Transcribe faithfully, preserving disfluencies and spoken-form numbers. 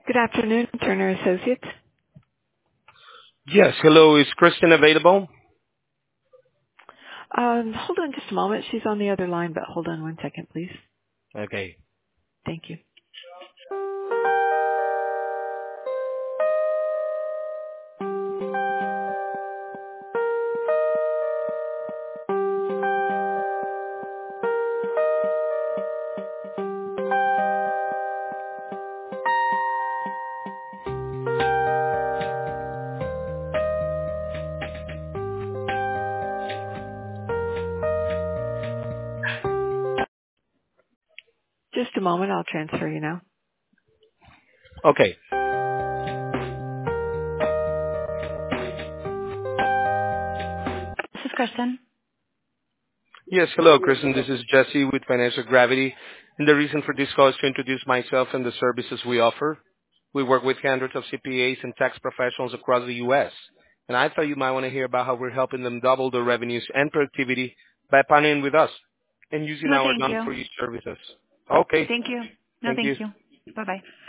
Good afternoon, Turner Associates. Yes, hello. Is Kristen available? Um, hold on just a moment. She's on the other line, but hold on one second, please. Okay. Thank you. Just a moment. I'll transfer you now. Okay. This is Kristen. Yes, hello, Kristen. This is Jesse with Financial Gravity. And the reason for this call is to introduce myself and the services we offer. We work with hundreds of C P As and tax professionals across the U S. And I thought you might want to hear about how we're helping them double their revenues and productivity by partnering with us and using No, our thank you. done-for-you services. Okay. Thank you. No, Thank thank you. you. Bye-bye.